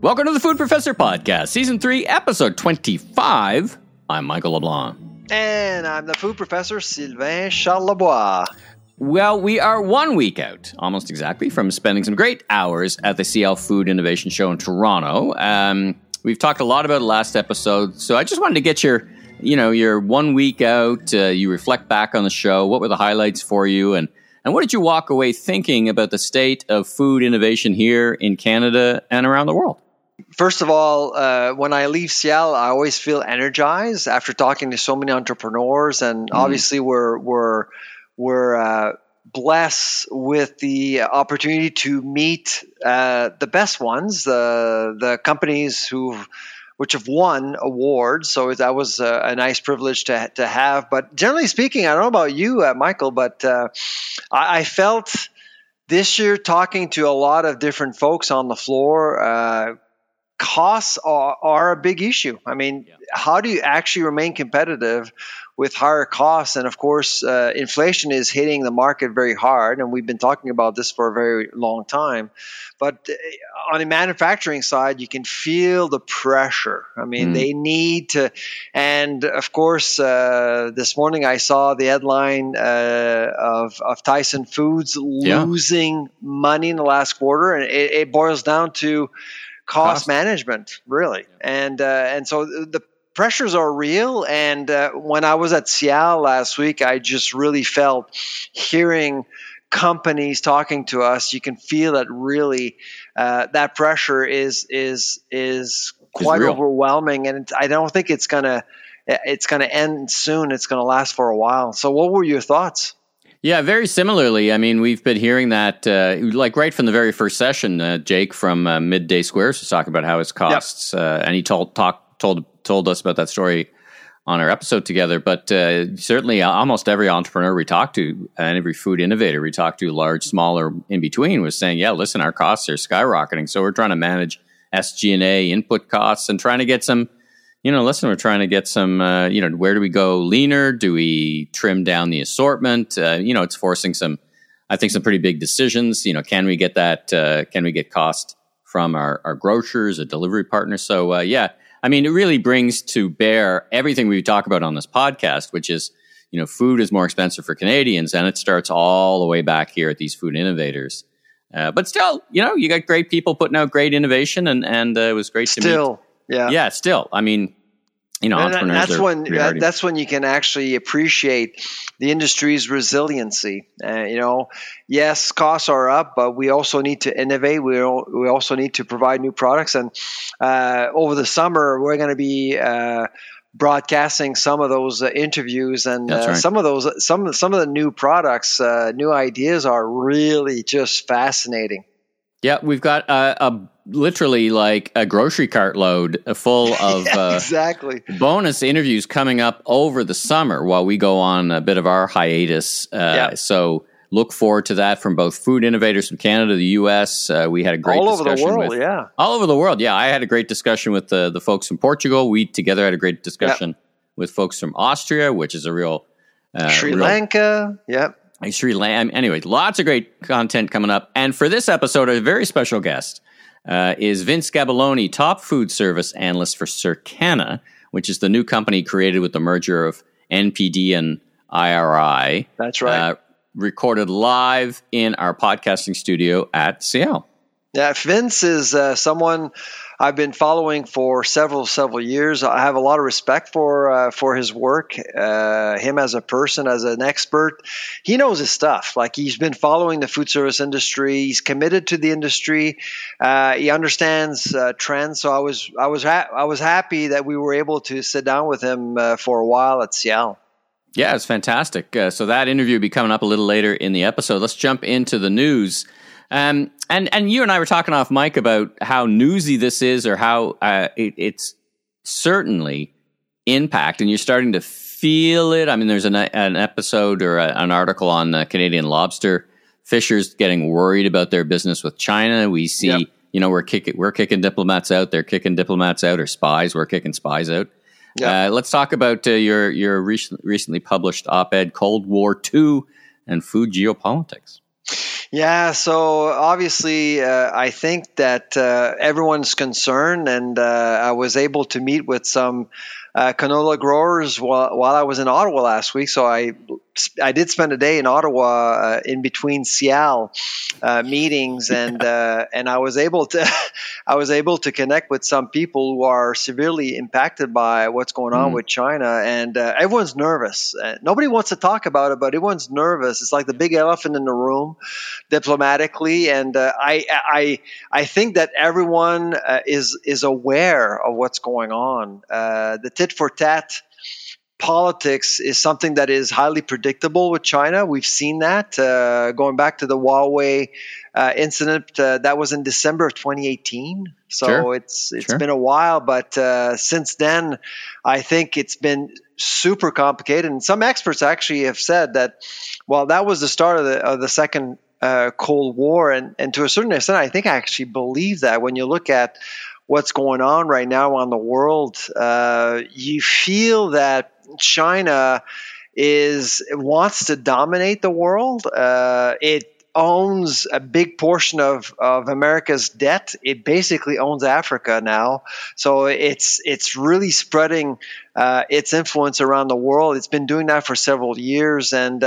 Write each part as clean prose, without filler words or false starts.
Welcome to the Food Professor Podcast, Season 3, Episode 25. I'm Michael LeBlanc. And I'm the Food Professor, Sylvain Charlebois. Well, we are 1 week out, almost exactly, from spending some great hours at the CL Food Innovation Show in Toronto. We've talked a lot about the last episode, so I just wanted to get your 1 week out. You reflect back on the show. What were the highlights for you? And what did you walk away thinking about the state of food innovation here in Canada and around the world? First of all, when I leave Seattle, I always feel energized after talking to so many entrepreneurs, and obviously we're blessed with the opportunity to meet the best ones, the companies which have won awards. So that was a nice privilege to have. But generally speaking, I don't know about you, Michael, but I felt this year talking to a lot of different folks on the floor. Costs are a big issue. I mean, How do you actually remain competitive with higher costs? And of course, inflation is hitting the market very hard, and we've been talking about this for a very long time. But on the manufacturing side, you can feel the pressure. I mean, they need to, and of course, this morning I saw the headline of Tyson Foods losing money in the last quarter, and it boils down to cost management, really. And so the pressures are real. And when I was at Seattle last week, I just really felt hearing companies talking to us, you can feel that really that pressure is quite overwhelming. And I don't think it's gonna end soon. It's gonna last for a while. So what were your thoughts? Yeah, very similarly. I mean, we've been hearing that, like right from the very first session. Jake from Midday Squares was talking about how his costs, and he told us about that story on our episode together. But certainly, almost every entrepreneur we talked to, and every food innovator we talked to, large, small, or in between, was saying, "Yeah, listen, our costs are skyrocketing, so we're trying to manage SG&A input costs and trying to get some." We're trying to get some, where do we go leaner? Do we trim down the assortment? It's forcing some pretty big decisions. Can we get that? Can we get cost from our grocers, a delivery partner? So, it really brings to bear everything we talk about on this podcast, which is, food is more expensive for Canadians, and it starts all the way back here at these food innovators. But still, you got great people putting out great innovation, and it was great to meet. Yeah, still. I mean, entrepreneurs that's when you can actually appreciate the industry's resiliency. Yes, costs are up, but we also need to innovate. We also need to provide new products. And over the summer, we're going to be broadcasting some of those interviews, and some of the new products, new ideas are really just fascinating. Yeah, we've got literally like a grocery cart load full of exactly bonus interviews coming up over the summer while we go on a bit of our hiatus. So look forward to that from both food innovators from Canada, the U.S. We had a great discussion all over the world. I had a great discussion with the folks from Portugal. We together had a great discussion with folks from Austria, which is a real Sri Lanka. Anyway, lots of great content coming up. And for this episode, a very special guest is Vince Gabelloni, top food service analyst for Circana, which is the new company created with the merger of NPD and IRI. That's right. Recorded live in our podcasting studio at CL. Yeah, Vince is someone I've been following for several years. I have a lot of respect for his work, him as a person, as an expert. He knows his stuff. Like, he's been following the food service industry. He's committed to the industry. He understands trends. So I was happy that we were able to sit down with him for a while at Seattle. Yeah, it's fantastic. So that interview will be coming up a little later in the episode. Let's jump into the news. And you and I were talking off mic about how newsy this is, or how it's certainly impact, and you're starting to feel it. I mean, there's an episode or an article on Canadian lobster fishers getting worried about their business with China. We see, we're kicking diplomats out, they're kicking diplomats out, or spies, we're kicking spies out. Let's talk about your recently published op-ed, Cold War II and Food Geopolitics. Yeah, so obviously, I think that everyone's concerned, and I was able to meet with some canola growers while I was in Ottawa last week. So I did spend a day in Ottawa in between Seattle meetings, and I was able to I was able to connect with some people who are severely impacted by what's going on with China, and everyone's nervous. Nobody wants to talk about it, but everyone's nervous. It's like the big elephant in the room diplomatically, and I think that everyone is aware of what's going on. The tit for tat politics is something that is highly predictable with China. We've seen that going back to the Huawei incident that was in December of 2018. So Sure. it's been a while, but since then, I think it's been super complicated. And some experts actually have said that, well, that was the start of the second Cold War, and to a certain extent, I think I actually believe that. When you look at what's going on right now on the world, you feel that China wants to dominate the world. It owns a big portion of America's debt. It basically owns Africa now, so it's really spreading its influence around the world. It's been doing that for several years, and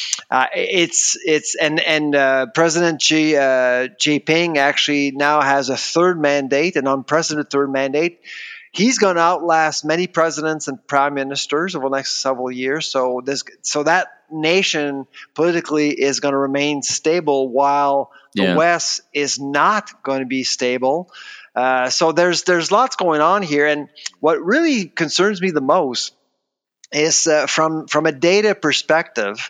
President Xi Jinping actually now has a third mandate, an unprecedented third mandate. He's going to outlast many presidents and prime ministers over the next several years. So that nation politically is going to remain stable, while the West is not going to be stable. So there's lots going on here, and what really concerns me the most is from a data perspective.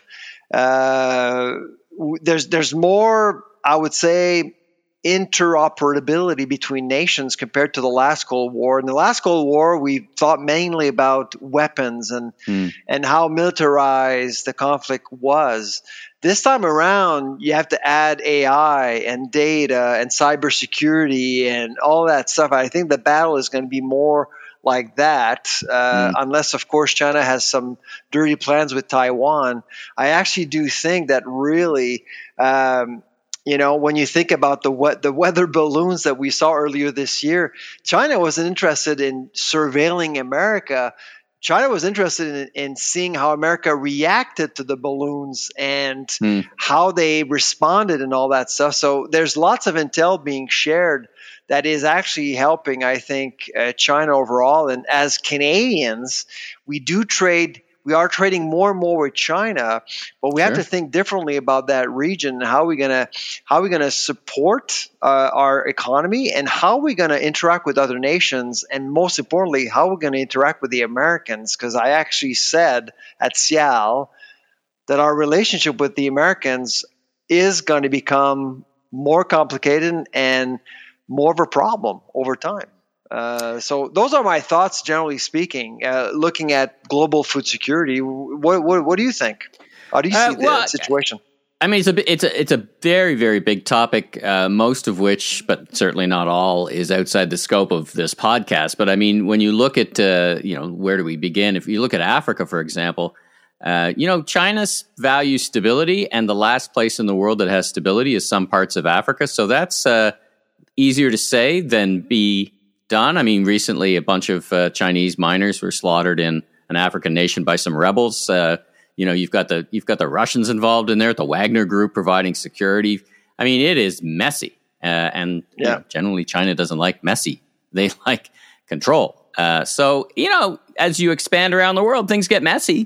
There's more, I would say, interoperability between nations compared to the last Cold War. In the last Cold War, we thought mainly about weapons and how militarized the conflict was. This time around, you have to add AI and data and cybersecurity and all that stuff. I think the battle is going to be more like that, unless, of course, China has some dirty plans with Taiwan. I actually do think that really, when you think about the weather balloons that we saw earlier this year, China wasn't interested in surveilling America. China was interested in seeing how America reacted to the balloons and how they responded and all that stuff. So there's lots of intel being shared that is actually helping, I think, China overall. And as Canadians, we are trading more and more with China, but we have to think differently about that region and how we're gonna support our economy, and how we're gonna interact with other nations, and most importantly, how we're gonna interact with the Americans. Because I actually said at Seattle that our relationship with the Americans is going to become more complicated and more of a problem over time. So those are my thoughts, generally speaking. Looking at global food security, what do you think? How do you see the situation? I mean, it's a very, very big topic. Most of which, but certainly not all, is outside the scope of this podcast. But I mean, when you look at where do we begin? If you look at Africa, for example, China's values stability, and the last place in the world that has stability is some parts of Africa. So that's easier to say than be done. I mean, recently a bunch of Chinese miners were slaughtered in an African nation by some rebels. You've got the Russians involved in there, the Wagner Group providing security. I mean, it is messy, and generally China doesn't like messy; they like control. So as you expand around the world, things get messy.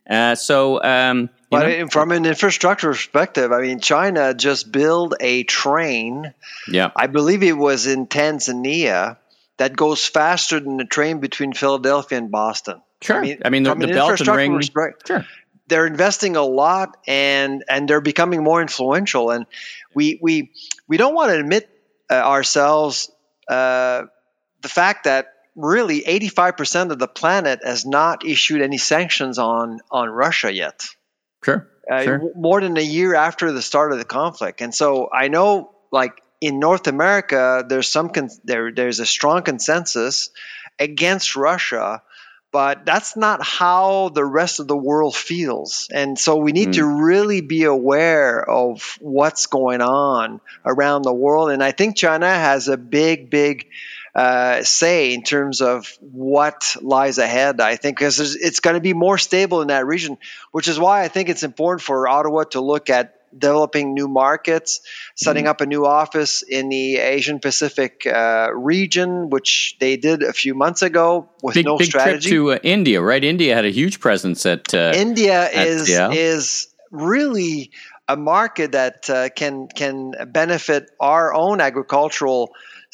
But from an infrastructure perspective, I mean, China just built a train. Yeah, I believe it was in Tanzania, that goes faster than the train between Philadelphia and Boston. Sure. I mean the Belt and Ring. Sure. They're investing a lot, and they're becoming more influential. And we don't want to admit ourselves the fact that really 85% of the planet has not issued any sanctions on Russia yet. Sure. More than a year after the start of the conflict. And so I know, like, in North America, there's a strong consensus against Russia, but that's not how the rest of the world feels. And so we need to really be aware of what's going on around the world. And I think China has a big say in terms of what lies ahead. I think because it's going to be more stable in that region, which is why I think it's important for Ottawa to look at developing new markets, setting up a new office in the Asian Pacific region, which they did a few months ago with no strategy. Big trip to India, right? India had a huge presence at India is really a market that can benefit our own agricultural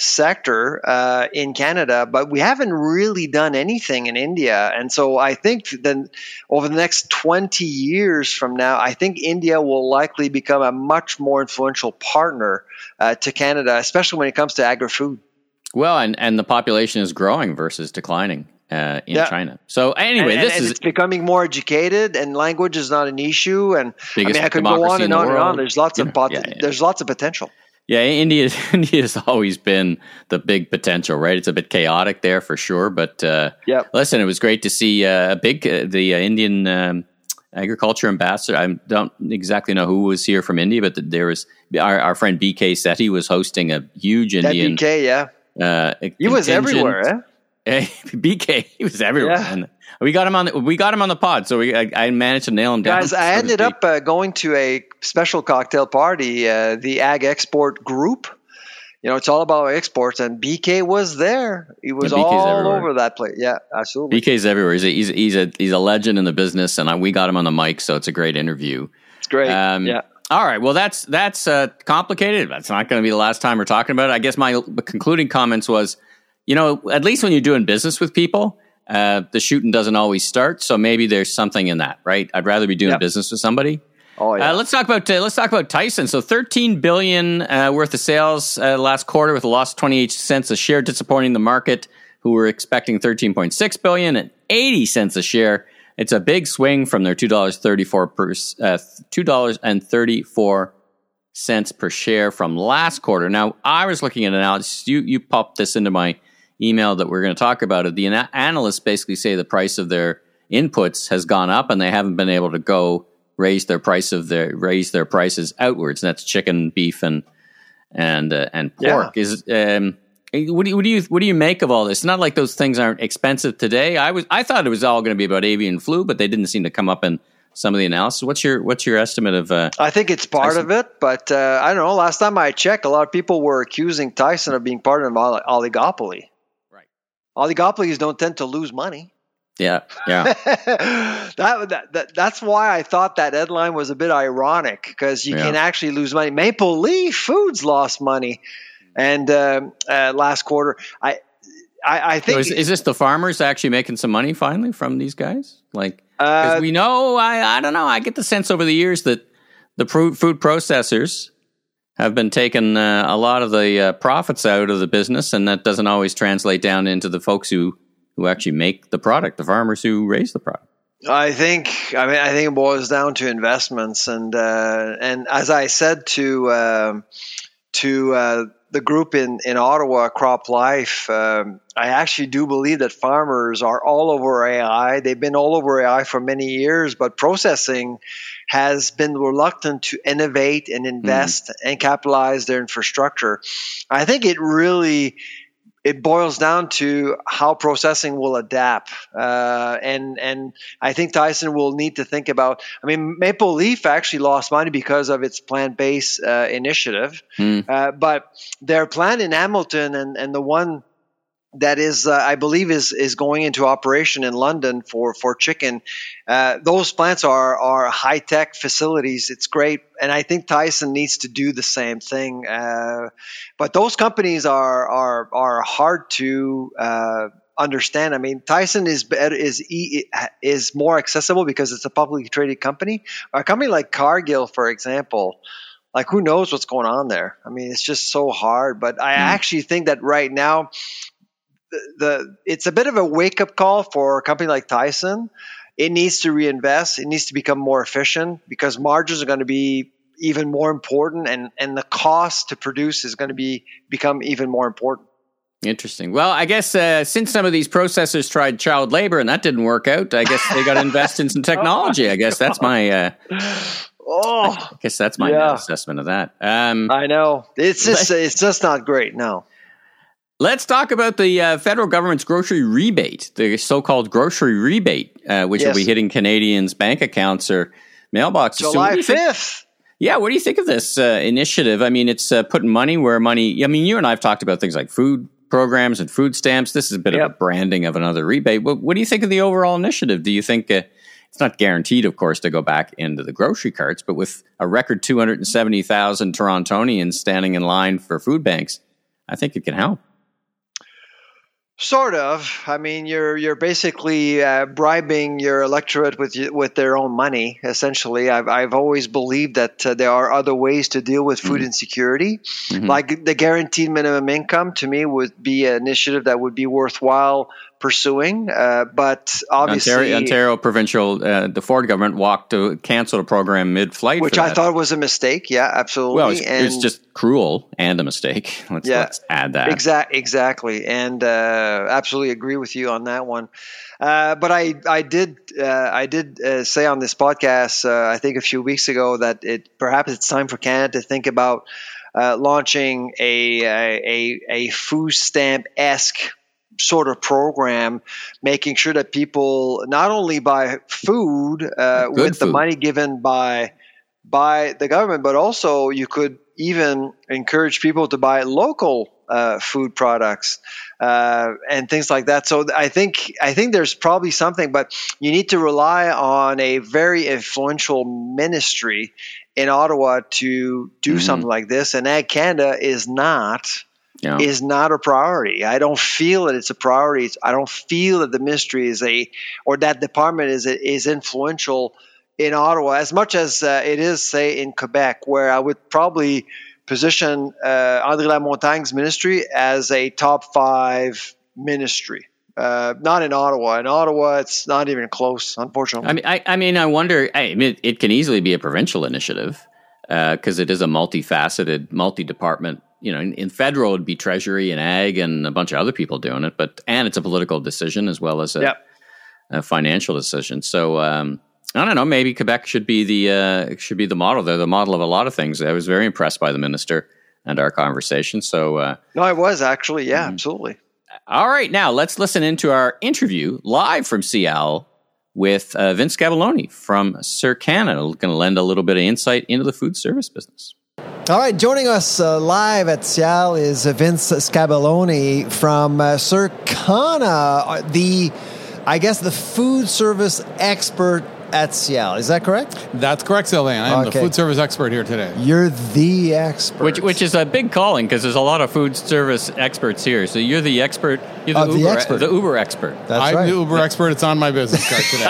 sector in Canada, but we haven't really done anything in India. And so I think that over the next 20 years from now, I think India will likely become a much more influential partner to Canada, especially when it comes to agri-food. Well, and the population is growing versus declining in China. So anyway, it's becoming more educated, and language is not an issue. And I could go on and on and on. There's lots of there's lots of potential. Yeah, India has always been the big potential, right? It's a bit chaotic there for sure, but listen, it was great to see the Indian agriculture ambassador. I don't exactly know who was here from India, but there was our friend BK Sethi was hosting a huge Indian. BK, he was everywhere. BK, he was everywhere. Yeah. And we got him on the pod, so I managed to nail him down. Guys, I ended up going to a special cocktail party, the Ag Export Group. It's all about exports, and BK was there. He was all over that place. Yeah, absolutely. BK's everywhere. He's a legend in the business, and we got him on the mic, so it's a great interview. It's great. Yeah. All right. Well, that's complicated. That's not going to be the last time we're talking about it. I guess my concluding comments was, at least when you're doing business with people, the shooting doesn't always start. So maybe there's something in that, right? I'd rather be doing business with somebody. Oh, yeah. Let's talk about Tyson. So $13 billion worth of sales last quarter with a loss of 28 cents a share, disappointing the market, who were expecting $13.6 billion and 80 cents a share. It's a big swing from their $2.34 per share from last quarter. Now, I was looking at analysis. You popped this into my email that we're going to talk about it. The analysts basically say the price of their inputs has gone up, and they haven't been able to raise their prices outwards. And that's chicken, beef, and pork. Yeah. What do you make of all this? It's not like those things aren't expensive today. I thought it was all going to be about avian flu, but they didn't seem to come up in some of the analysis. What's your estimate of? I think it's part of it, but I don't know. Last time I checked, a lot of people were accusing Tyson of being part of an oligopoly. Right. Oligopolies don't tend to lose money. Yeah. That's why I thought that headline was a bit ironic, because you can actually lose money. Maple Leaf Foods lost money, and last quarter, I think is this the farmers actually making some money finally from these guys? Like, because we know, I don't know. I get the sense over the years that the food processors have been taking a lot of the profits out of the business, and that doesn't always translate down into the folks who actually make the product, the farmers who raise the product. I think it boils down to investments, and as I said to the group in Ottawa, Crop Life, I actually do believe that farmers are all over AI. They've been all over AI for many years, but processing has been reluctant to innovate and invest and capitalize their infrastructure. I think it boils down to how processing will adapt. And I think Tyson will need to think about, Maple Leaf actually lost money because of its plant-based initiative. But their plant in Hamilton and the one that is, I believe, is going into operation in London for chicken. Those plants are high-tech facilities. It's great. And I think Tyson needs to do the same thing. But those companies are hard to understand. Tyson is more accessible because it's a publicly traded company. A company like Cargill, for example, like, who knows what's going on there? It's just so hard. But I actually think that right now, it's a bit of a wake-up call for a company like Tyson. It needs to reinvest. It needs to become more efficient, because margins are going to be even more important, and the cost to produce is going to become even more important. Interesting. Well, I guess since some of these processors tried child labor and that didn't work out, I guess they got to invest in some technology. I guess that's my. I guess that's my assessment of that. I know it's just not great. No. Let's talk about the federal government's grocery rebate, the so-called grocery rebate, which will be hitting Canadians' bank accounts or mailboxes. July 5th. Yeah, what do you think of this initiative? I mean, it's putting money where money. I mean, you and I have talked about things like food programs and food stamps. This is a bit of a branding of another rebate. What do you think of the overall initiative? Do you think it's not guaranteed, of course, to go back into the grocery carts, but with a record 270,000 Torontonians standing in line for food banks, I think it can help. Sort of. I mean, you're basically bribing your electorate with their own money. Essentially, I've always believed that there are other ways to deal with food insecurity, like the guaranteed minimum income. To me, would be an initiative that would be worthwhile pursuing. But obviously, Ontario provincial, the Ford government canceled a program mid-flight, which I thought was a mistake. Yeah, absolutely. Well, it's just cruel and a mistake. Let's add that. Exactly, and absolutely agree with you on that one. But I did say on this podcast, I think a few weeks ago, that perhaps it's time for Canada to think about launching a food stamp-esque sort of program, making sure that people not only buy food with the money given by the government, but also you could even encourage people to buy local food products and things like that. So I think there's probably something, but you need to rely on a very influential ministry in Ottawa to do something like this, and Ag Canada is not a priority. I don't feel that it's a priority. I don't feel that the ministry or that department is influential in Ottawa as much as it is, say, in Quebec, where I would probably position André Lamontagne's ministry as a top 5 ministry. Not in Ottawa. In Ottawa, it's not even close, unfortunately. I wonder. It can easily be a provincial initiative because it is a multifaceted, multi-department. You know, in federal, it'd be Treasury and Ag and a bunch of other people doing it. And it's a political decision as well as a financial decision. So I don't know. Maybe Quebec should be the model. They're the model of a lot of things. I was very impressed by the minister and our conversation. So no, I was actually, absolutely. All right, now let's listen into our interview live from Seattle with Vince Scabelloni from Circana. Going to lend a little bit of insight into the food service business. All right, joining us live at Seattle is Vince Scabelloni from Circana, the food service expert at Seattle. Is that correct? That's correct, Sylvain. I am the food service expert here today. You're the expert. Which is a big calling because there's a lot of food service experts here. So you're the expert. You're the Uber expert. That's I'm the Uber expert. It's on my business card today.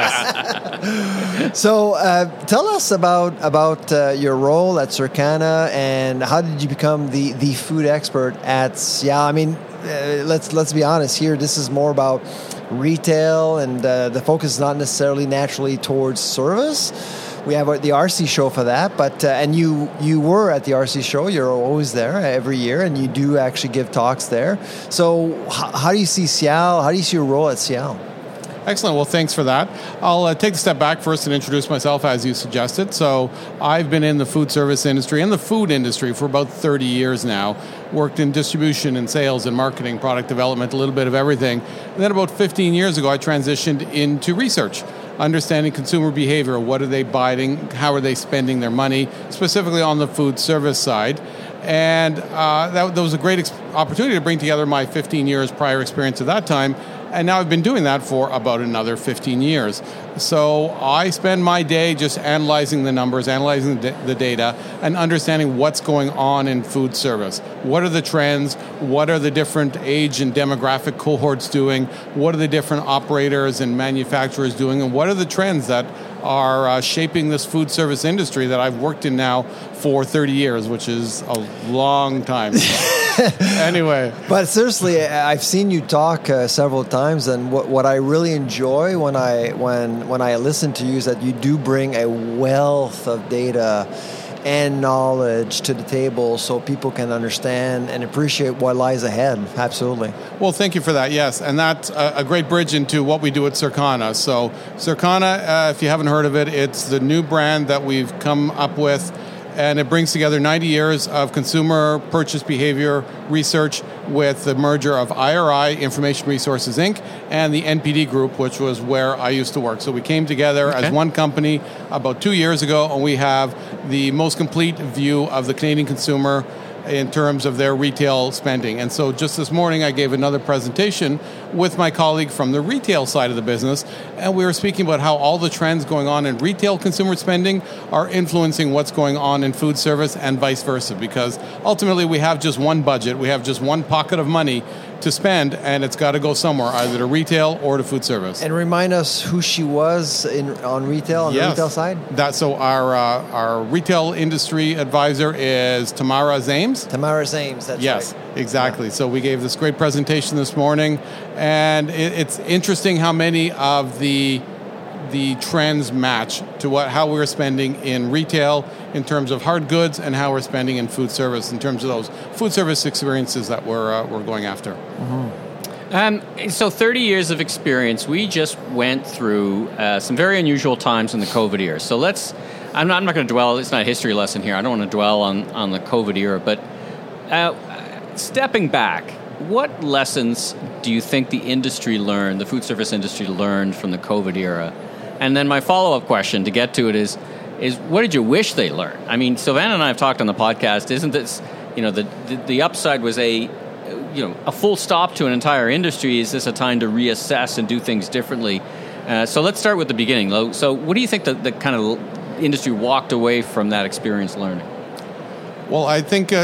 Yes. So tell us about your role at Circana and how did you become the food expert at Seattle? I mean, let's be honest here. This is more about retail, and the focus is not necessarily naturally towards service. We have the RC show for that, but and you were at the RC show. You're always there every year, and you do actually give talks there. So how do you see Seattle? How do you see your role at Seattle? Excellent. Well, thanks for that. I'll take a step back first and introduce myself as you suggested. So I've been in the food service industry and the food industry for about 30 years now. Worked in distribution and sales and marketing, product development, a little bit of everything. And then about 15 years ago, I transitioned into research, understanding consumer behavior. What are they buying? How are they spending their money, specifically on the food service side. And that was a great opportunity to bring together my 15 years prior experience at that time. And now I've been doing that for about another 15 years. So I spend my day just analyzing the numbers, analyzing the data, and understanding what's going on in food service. What are the trends? What are the different age and demographic cohorts doing? What are the different operators and manufacturers doing? And what are the trends that are shaping this food service industry that I've worked in now for 30 years, which is a long time. Anyway. But seriously, I've seen you talk several times, and what I really enjoy when I listen to you is that you do bring a wealth of data and knowledge to the table so people can understand and appreciate what lies ahead. Absolutely. Well, thank you for that, yes. And that's a great bridge into what we do at Circana. So Circana, if you haven't heard of it, it's the new brand that we've come up with, and it brings together 90 years of consumer purchase behavior research with the merger of IRI, Information Resources Inc., and the NPD Group, which was where I used to work. So we came together as one company about 2 years ago, and we have the most complete view of the Canadian consumer in terms of their retail spending. And so just this morning I gave another presentation with my colleague from the retail side of the business, and we were speaking about how all the trends going on in retail consumer spending are influencing what's going on in food service and vice versa, because ultimately we have just one budget, we have just one pocket of money to spend, and it's got to go somewhere, either to retail or to food service. And remind us who she was on retail, on the retail side? So our retail industry advisor is Tamara Zames. Tamara Zames, that's right. Yes, exactly. Yeah. So we gave this great presentation this morning, and it's interesting how many of the trends match to how we're spending in retail in terms of hard goods and how we're spending in food service in terms of those food service experiences that we're going after. Mm-hmm. So 30 years of experience. We just went through some very unusual times in the COVID era. So I'm not going to dwell, it's not a history lesson here. I don't want to dwell on the COVID era, but stepping back, what lessons do you think the food service industry learned from the COVID era? And then my follow-up question to get to it is what did you wish they learned? I mean, Silvana and I have talked on the podcast. Isn't this, the upside was a full stop to an entire industry? Is this a time to reassess and do things differently? So let's start with the beginning. So what do you think the kind of industry walked away from that experience learning? Well, I think,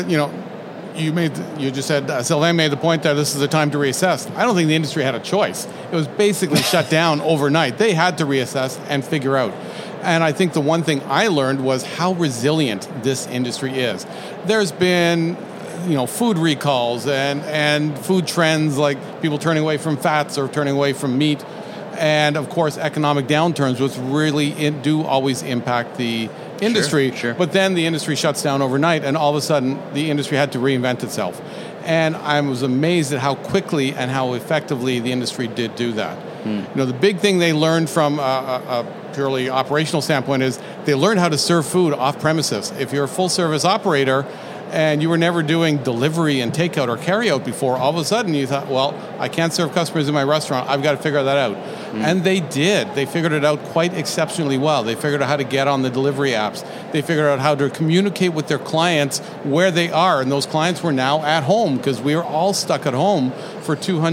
you just said, Sylvain made the point that this is the time to reassess. I don't think the industry had a choice. It was basically shut down overnight. They had to reassess and figure out. And I think the one thing I learned was how resilient this industry is. There's been, food recalls and food trends like people turning away from fats or turning away from meat. And of course, economic downturns, which really do always impact the industry. Sure. But then the industry shuts down overnight, and all of a sudden, the industry had to reinvent itself. And I was amazed at how quickly and how effectively the industry did do that. The big thing they learned from a purely operational standpoint is they learned how to serve food off premises. If you're a full service operator and you were never doing delivery and takeout or carryout before, all of a sudden you thought, well, I can't serve customers in my restaurant. I've got to figure that out. And they did. They figured it out quite exceptionally well. They figured out how to get on the delivery apps. They figured out how to communicate with their clients where they are. And those clients were now at home because we were all stuck at home for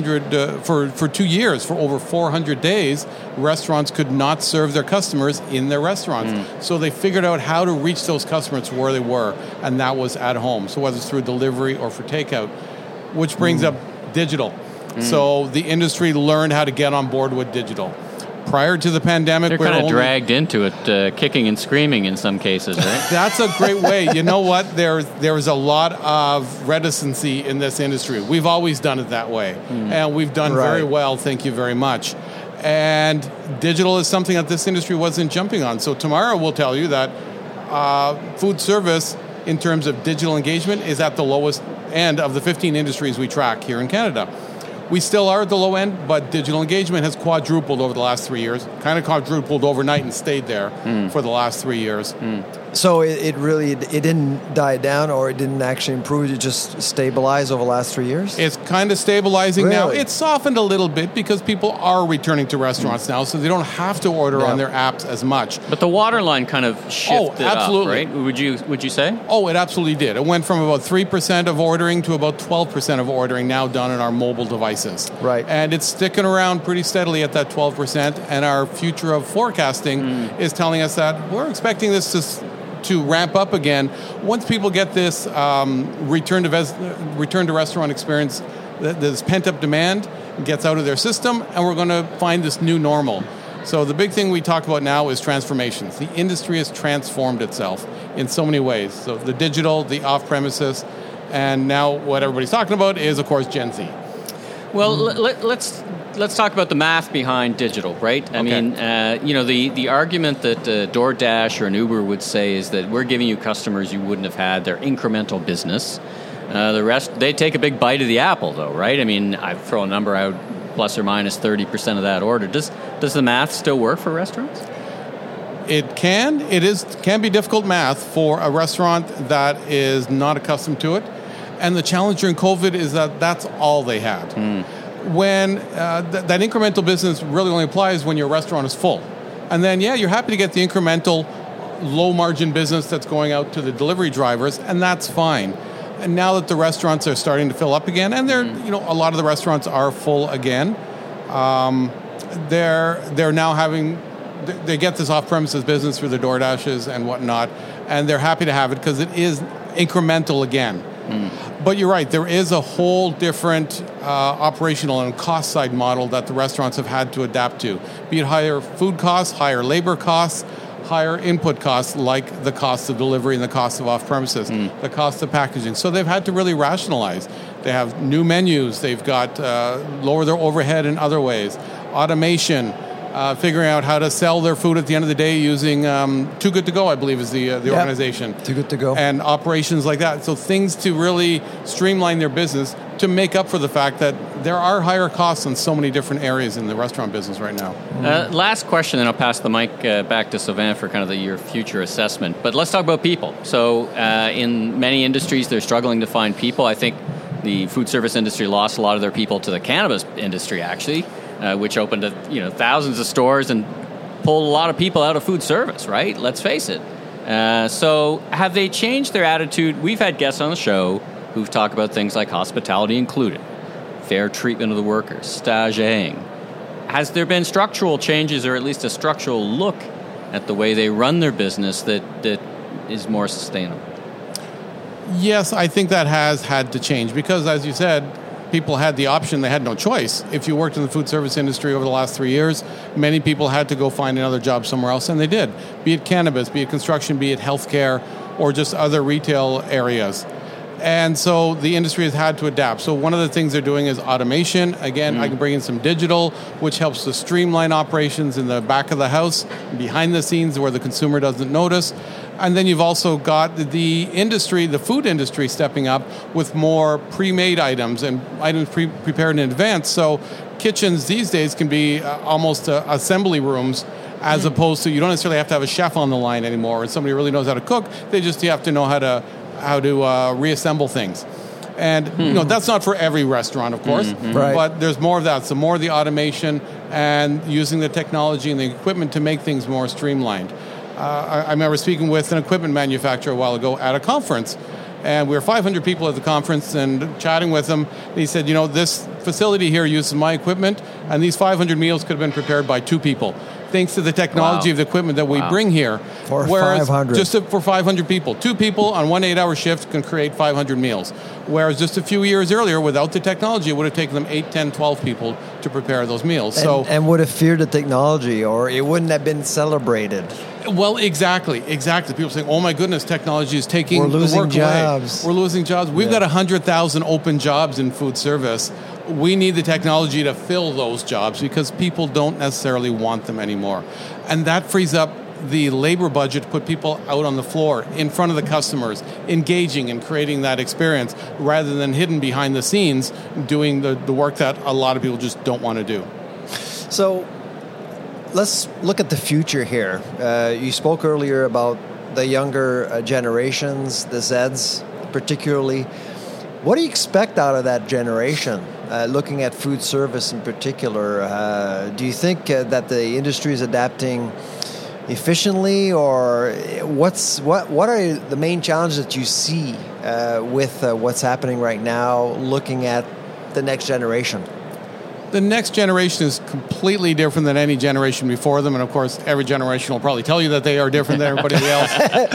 2 years. For over 400 days, restaurants could not serve their customers in their restaurants. So they figured out how to reach those customers where they were, and that was at home. So whether it's through delivery or for takeout, which brings up digital. So the industry learned how to get on board with digital. Prior to the pandemic, they're kind of dragged into it, kicking and screaming in some cases, right? That's a great way. You know what? There's a lot of reticency in this industry. We've always done it that way, and we've done very well. Thank you very much. And digital is something that this industry wasn't jumping on. So tomorrow we'll tell you that food service, in terms of digital engagement, is at the lowest end of the 15 industries we track here in Canada. We still are at the low end, but digital engagement has quadrupled over the last 3 years, kind of quadrupled overnight and stayed there for the last 3 years. So it didn't die down, or it didn't actually improve, it just stabilized over the last 3 years? It's kind of stabilizing now. It's softened a little bit because people are returning to restaurants now, so they don't have to order on their apps as much. But the waterline kind of shifted up, right? Would you say? Oh, it absolutely did. It went from about 3% of ordering to about 12% of ordering now done on our mobile devices. Right. And it's sticking around pretty steadily at that 12%, and our future of forecasting is telling us that we're expecting this to ramp up again once people get this return to restaurant experience, this pent-up demand gets out of their system, and we're going to find this new normal. So the big thing we talk about now is transformations. The industry has transformed itself in so many ways. So the digital, the off-premises, and now what everybody's talking about is, of course, Gen Z. Well, let's let's talk about the math behind digital, right? I mean, the argument that DoorDash or an Uber would say is that we're giving you customers you wouldn't have had. They're incremental business. The rest, they take a big bite of the apple, though, right? I mean, I throw a number out, plus or minus 30% of that order. Does the math still work for restaurants? It can. Can be difficult math for a restaurant that is not accustomed to it. And the challenge during COVID is that that's all they had. When that incremental business really only applies when your restaurant is full. And then, you're happy to get the incremental low-margin business that's going out to the delivery drivers, and that's fine. And now that the restaurants are starting to fill up again, and a lot of the restaurants are full again, they're now having... They get this off-premises business through the DoorDashes and whatnot, and they're happy to have it because it is incremental again. But you're right, there is a whole different operational and cost side model that the restaurants have had to adapt to, be it higher food costs, higher labor costs, higher input costs like the cost of delivery and the cost of off-premises, the cost of packaging. So they've had to really rationalize. They have new menus, they've got lower their overhead in other ways, automation, figuring out how to sell their food at the end of the day using Too Good To Go, I believe is the organization. Too Good To Go. And operations like that. So things to really streamline their business to make up for the fact that there are higher costs in so many different areas in the restaurant business right now. Last question, and I'll pass the mic back to Sylvain for kind of your future assessment. But let's talk about people. So in many industries, they're struggling to find people. I think the food service industry lost a lot of their people to the cannabis industry, actually, which opened thousands of stores and pulled a lot of people out of food service, right? Let's face it. So have they changed their attitude? We've had guests on the show who've talked about things like hospitality included, fair treatment of the workers, staging. Has there been structural changes or at least a structural look at the way they run their business that is more sustainable? Yes, I think that has had to change because, as you said, people had the option, they had no choice. If you worked in the food service industry over the last 3 years, many people had to go find another job somewhere else, and they did. Be it cannabis, be it construction, be it healthcare, or just other retail areas. And so the industry has had to adapt. So one of the things they're doing is automation. Again, I can bring in some digital, which helps to streamline operations in the back of the house, behind the scenes where the consumer doesn't notice. And then you've also got the industry, the food industry, stepping up with more pre-made items and items prepared in advance. So kitchens these days can be almost assembly rooms, as opposed to, you don't necessarily have to have a chef on the line anymore or somebody who really knows how to cook. They just have to know how to reassemble things. And that's not for every restaurant, of course, Right. but there's more of that. So more of the automation and using the technology and the equipment to make things more streamlined. I remember speaking with an equipment manufacturer a while ago at a conference, and we were 500 people at the conference and chatting with him. And he said, this facility here uses my equipment, and these 500 meals could have been prepared by 2 people, thanks to the technology of the equipment that we bring here. For 500. Just for 500 people. 2 people on one 8-hour shift can create 500 meals. Whereas just a few years earlier, without the technology, it would have taken them 8, 10, 12 people to prepare those meals. And would have feared the technology, or it wouldn't have been celebrated. Well, exactly. People saying, "Oh my goodness, technology is taking We're losing the work jobs. away. We're losing jobs." We've got 100,000 open jobs in food service. We need the technology to fill those jobs because people don't necessarily want them anymore, and that frees up the labor budget to put people out on the floor in front of the customers, engaging and creating that experience, rather than hidden behind the scenes doing the work that a lot of people just don't want to do. So let's look at the future here. You spoke earlier about the younger generations, the Zeds particularly. What do you expect out of that generation, looking at food service in particular? Do you think that the industry is adapting efficiently, or what are the main challenges that you see with what's happening right now, looking at the next generation? The next generation is completely different than any generation before them, and of course every generation will probably tell you that they are different than everybody else.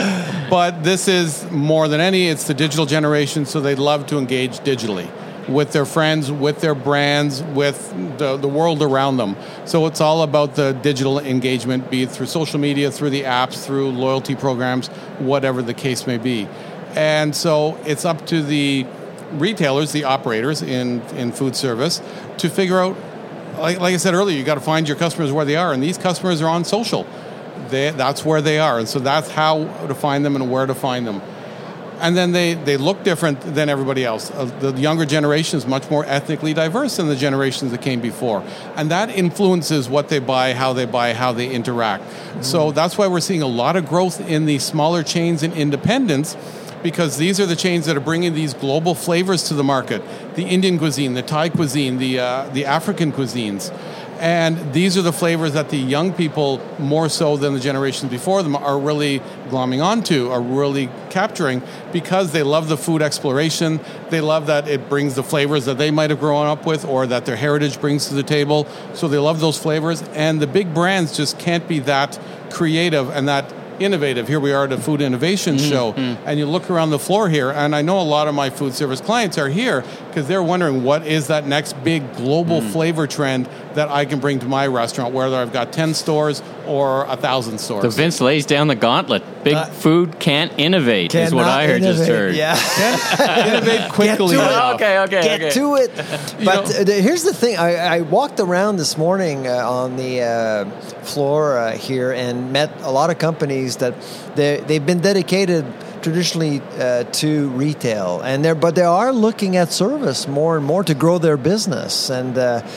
But this is more than any, it's the digital generation, so they love to engage digitally with their friends, with their brands, with the world around them. So it's all about the digital engagement, be it through social media, through the apps, through loyalty programs, whatever the case may be. And so it's up to the retailers, the operators in food service, to figure out like I said earlier, you got to find your customers where they are, and these customers are on social. That's where they are, and so that's how to find them and where to find them. And then they look different than everybody else. The younger generation is much more ethnically diverse than the generations that came before. And that influences what they buy, how they interact. Mm-hmm. So that's why we're seeing a lot of growth in the smaller chains and independents, because these are the chains that are bringing these global flavors to the market. The Indian cuisine, the Thai cuisine, the African cuisines. And these are the flavors that the young people, more so than the generations before them, are really glomming onto, are really capturing, because they love the food exploration. They love that it brings the flavors that they might have grown up with or that their heritage brings to the table. So they love those flavors. And the big brands just can't be that creative and that innovative. Here we are at a food innovation show, and you look around the floor here, and I know a lot of my food service clients are here because they're wondering what is that next big global flavor trend that I can bring to my restaurant, whether I've got 10 stores or 1,000 stores. So Vince lays down the gauntlet. Big food can't innovate, is what I just heard. Yeah. Innovate quickly. Okay. Get to it. But here's the thing. I walked around this morning on the floor here and met a lot of companies that they've been dedicated traditionally to retail, but they are looking at service more and more to grow their business. And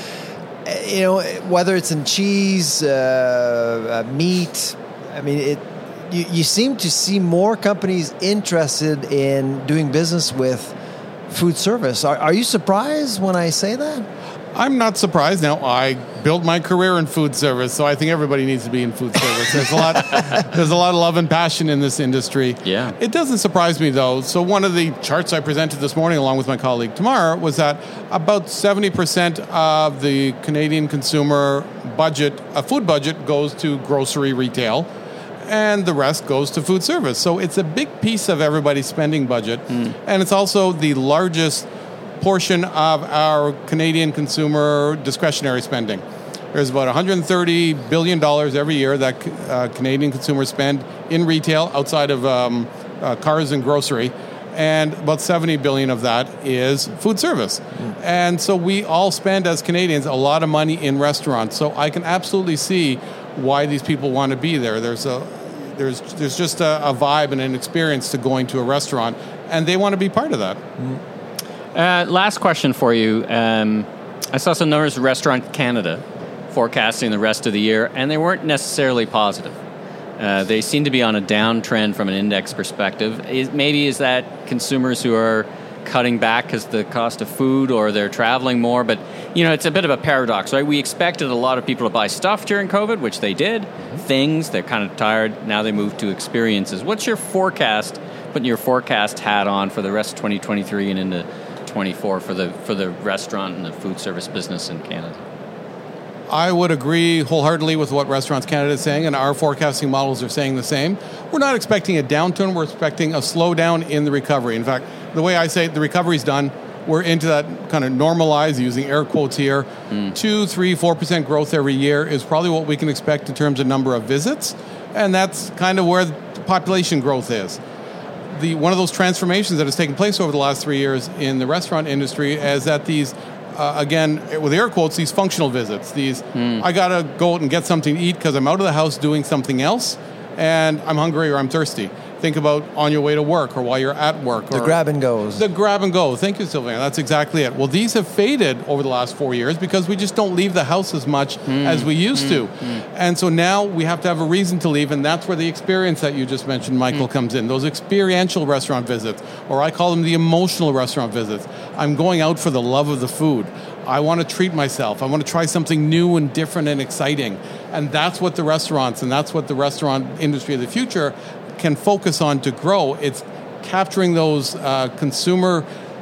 whether it's in cheese, meat, I mean, you seem to see more companies interested in doing business with food service. Are you surprised when I say that? I'm not surprised. Now, I built my career in food service, so I think everybody needs to be in food service. There's a lot of love and passion in this industry. Yeah. It doesn't surprise me, though. So one of the charts I presented this morning, along with my colleague Tamar, was that about 70% of the Canadian consumer budget, a food budget, goes to grocery retail, and the rest goes to food service. So it's a big piece of everybody's spending budget, and it's also the largest portion of our Canadian consumer discretionary spending. There's about $130 billion every year that Canadian consumers spend in retail outside of cars and grocery, and about $70 billion of that is food service. And so we all spend, as Canadians, a lot of money in restaurants. So I can absolutely see why these people want to be there. There's just a vibe and an experience to going to a restaurant, and they want to be part of that. Last question for you. I saw some numbers of Restaurant Canada forecasting the rest of the year, and they weren't necessarily positive. They seem to be on a downtrend from an index perspective. Is that consumers who are cutting back because the cost of food, or they're traveling more? But, it's a bit of a paradox, right? We expected a lot of people to buy stuff during COVID, which they did. Things, they're kind of tired. Now they move to experiences. What's your forecast, putting your forecast hat on for the rest of 2023 and into 24 for the restaurant and the food service business in Canada? I would agree wholeheartedly with what Restaurants Canada is saying, and our forecasting models are saying the same. We're not expecting a downturn. We're expecting a slowdown in the recovery. In fact, the way I say it, the recovery's done. We're into that kind of normalized, using air quotes here, 2, 3, 4% growth every year is probably what we can expect in terms of number of visits, and that's kind of where the population growth is. One of those transformations that has taken place over the last 3 years in the restaurant industry is that these, again, with air quotes, these functional visits, I got to go out and get something to eat because I'm out of the house doing something else, and I'm hungry or I'm thirsty. Think about on your way to work or while you're at work. The grab and goes. The grab and go. Thank you, Sylvain. That's exactly it. Well, these have faded over the last 4 years because we just don't leave the house as much as we used to. And so now we have to have a reason to leave, and that's where the experience that you just mentioned, Michael, comes in. Those experiential restaurant visits, or I call them the emotional restaurant visits. I'm going out for the love of the food. I want to treat myself. I want to try something new and different and exciting. And that's what the restaurants and that's what the restaurant industry of the future can focus on to grow. It's capturing those consumer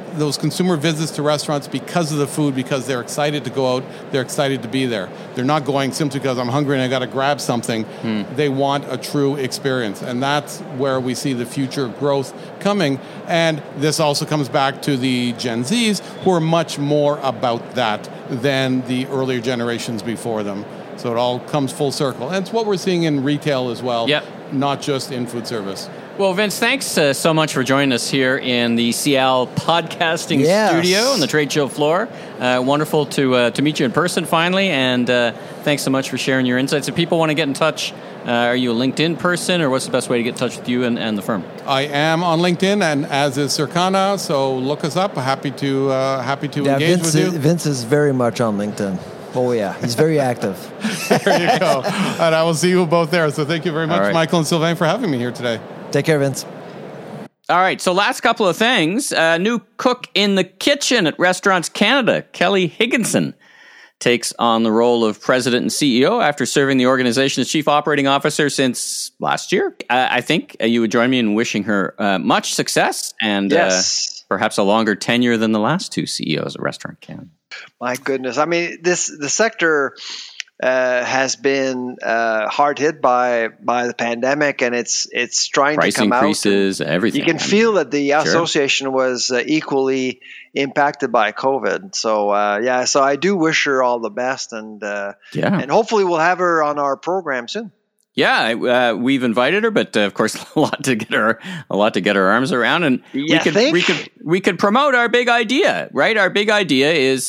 visits to restaurants because of the food, because they're excited to go out, they're excited to be there. They're not going simply because I'm hungry and I got to grab something. They want a true experience, and that's where we see the future growth coming. And this also comes back to the Gen Zs, who are much more about that than the earlier generations before them. So it all comes full circle. And it's what we're seeing in retail as well, not just in food service. Well, Vince, thanks so much for joining us here in the CL podcasting studio on the trade show floor. Wonderful to meet you in person finally, and thanks so much for sharing your insights. If people want to get in touch, are you a LinkedIn person, or what's the best way to get in touch with you and the firm? I am on LinkedIn, and as is Circana, so look us up. Happy to engage with you. Vince is very much on LinkedIn. Oh, yeah. He's very active. There you go. And I will see you both there. So thank you very much, Michael and Sylvain, for having me here today. Take care, Vince. All right, so last couple of things. New cook in the kitchen at Restaurants Canada, Kelly Higginson, takes on the role of president and CEO after serving the organization as chief operating officer since last year. I think you would join me in wishing her much success and perhaps a longer tenure than the last two CEOs at Restaurant Canada. My goodness. I mean, the sector has been hard hit by the pandemic, and it's trying price to come increases, out. Everything. You can feel that the association was equally impacted by COVID. So so I do wish her all the best, and hopefully we'll have her on our program soon. Yeah, we've invited her, but of course, a lot to get her arms around, and we could promote our big idea, right? Our big idea is,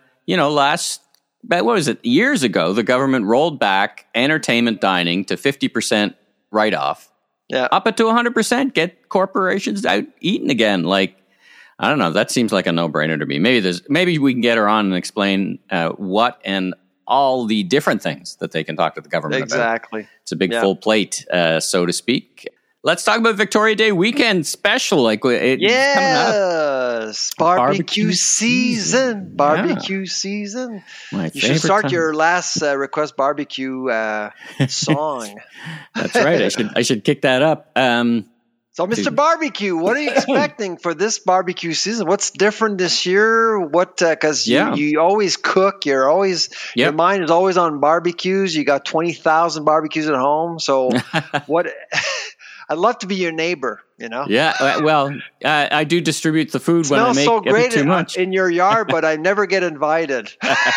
years ago, the government rolled back entertainment dining to 50% write-off, up it to 100%. Get corporations out eating again. Like, I don't know, that seems like a no-brainer to me. Maybe we can get her on and explain what and all the different things that they can talk to the government about. Exactly. It's a big full plate, so to speak. Let's talk about Victoria Day weekend special. Coming up. Barbecue season. Barbecue season. You should start your last request barbecue song. That's right. I should kick that up. So, Mr. Barbecue, what are you expecting for this barbecue season? What's different this year? Because you always cook. You're always your mind is always on barbecues. You got 20,000 barbecues at home. So, what? I'd love to be your neighbor. Yeah. Well, I do distribute the food when I make so great too much in your yard, but I never get invited.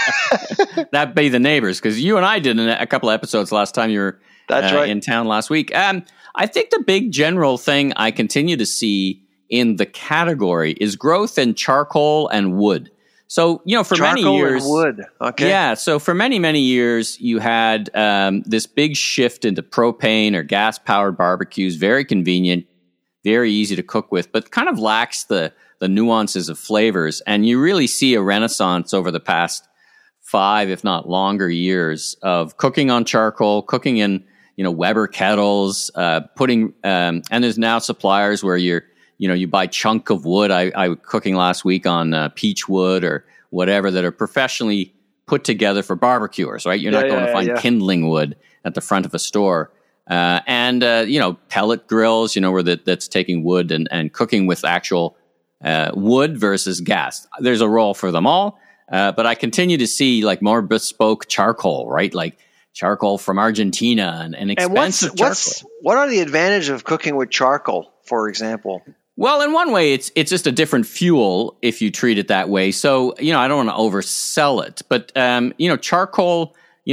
That'd be the neighbors, because you and I did a couple of episodes last time you were in town last week. I think the big general thing I continue to see in the category is growth in charcoal and wood. So, for many years, and wood. Okay. Yeah. So for many, many years, you had this big shift into propane or gas powered barbecues, very convenient, very easy to cook with, but kind of lacks the nuances of flavors. And you really see a renaissance over the past 5, if not longer, years of cooking on charcoal, cooking in Weber kettles, and there's now suppliers where you buy chunk of wood. I was cooking last week on peach wood or whatever that are professionally put together for barbecuers, right? You're not going to find kindling wood at the front of a store. And pellet grills, where that's taking wood and cooking with actual wood versus gas. There's a role for them all. But I continue to see more bespoke charcoal, right? Like charcoal from Argentina and expensive charcoal. What are the advantages of cooking with charcoal, for example? Well, in one way, it's just a different fuel if you treat it that way. So, I don't want to oversell it, but charcoal,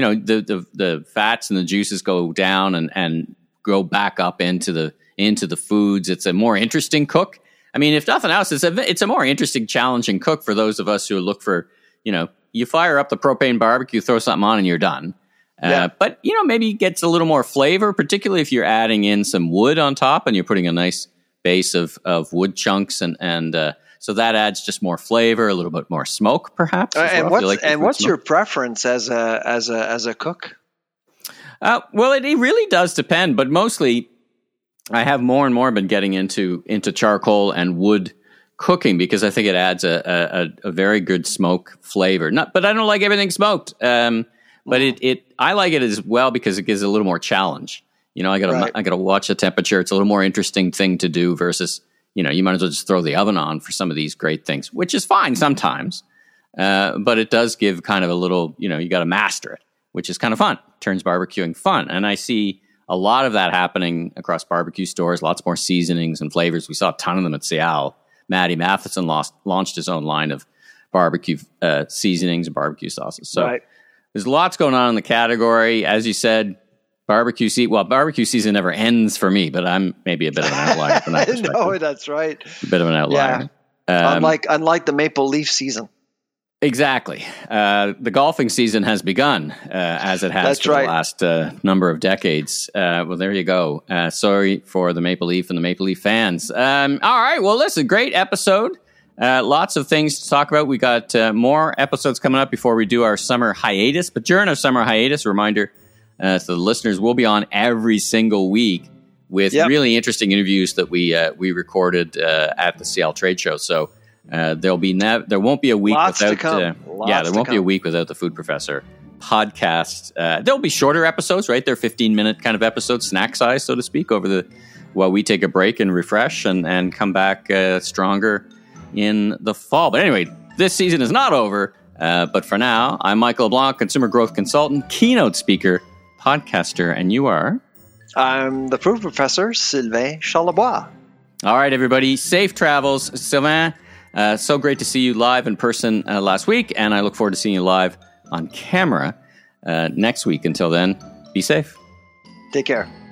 the fats and the juices go down and go back up into the foods. It's a more interesting cook. I mean, if nothing else, it's a more interesting, challenging cook for those of us who look for, you fire up the propane barbecue, throw something on, and you're done. But, maybe it gets a little more flavor, particularly if you're adding in some wood on top and you're putting a nice base of wood chunks. And so that adds just more flavor, a little bit more smoke, perhaps. What's your preference as a cook? Well, it really does depend, but mostly I have more and more been getting into charcoal and wood cooking because I think it adds a very good smoke flavor. But I don't like everything smoked. But I like it as well because it gives a little more challenge. I gotta watch the temperature. It's a little more interesting thing to do versus, you might as well just throw the oven on for some of these great things, which is fine sometimes. But it does give kind of a little, you got to master it, which is kind of fun. Turns barbecuing fun. And I see a lot of that happening across barbecue stores, lots more seasonings and flavors. We saw a ton of them at Cial. Matty Matheson launched his own line of barbecue seasonings and barbecue sauces. So there's lots going on in the category. As you said, Barbecue season. Well, barbecue season never ends for me, but I'm maybe a bit of an outlier from that perspective. No, that's right. A bit of an outlier. Yeah. Unlike the maple leaf season. Exactly. The golfing season has begun, as it has for the last number of decades. Well, there you go. Sorry for the Maple Leaf and the Maple Leaf fans. All right. Well, listen, great episode. Lots of things to talk about. We got more episodes coming up before we do our summer hiatus. But during our summer hiatus, a reminder to the listeners, we'll be on every single week with really interesting interviews that we recorded at the Seattle Trade Show. So there won't be a week without be a week without the Food Professor podcast. There'll be shorter episodes, right? They're 15-minute kind of episodes, snack size, so to speak, while we take a break and refresh and come back stronger in the fall. But anyway, this season is not over. But for now, I'm Michael LeBlanc, consumer growth consultant, keynote speaker, podcaster, and you are? I'm the Food Professor, Sylvain Charlebois. All right, everybody. Safe travels. Sylvain, so great to see you live in person last week, and I look forward to seeing you live on camera next week. Until then, be safe. Take care.